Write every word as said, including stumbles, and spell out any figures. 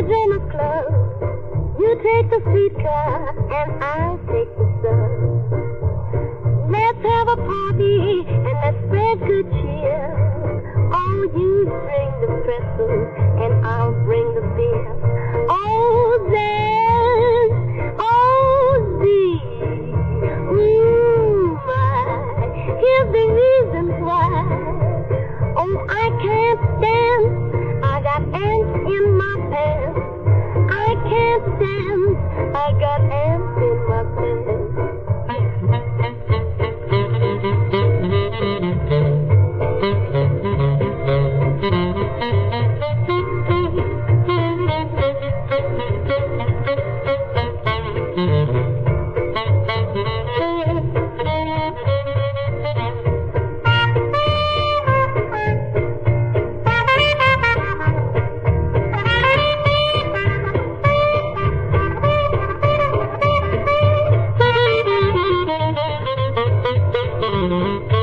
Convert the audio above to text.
is in a club. You take the streetcar and I'll take the subway. Let's have a party and let's spread good cheer. Oh, you bring the pretzels and I'll bring the beer. Oh, there's, oh, thee. Ooh, my, here's the reasons why. Oh, I can't dance, I got ants in my pants. I can't dance, I got ants in my pants. Mm-hmm.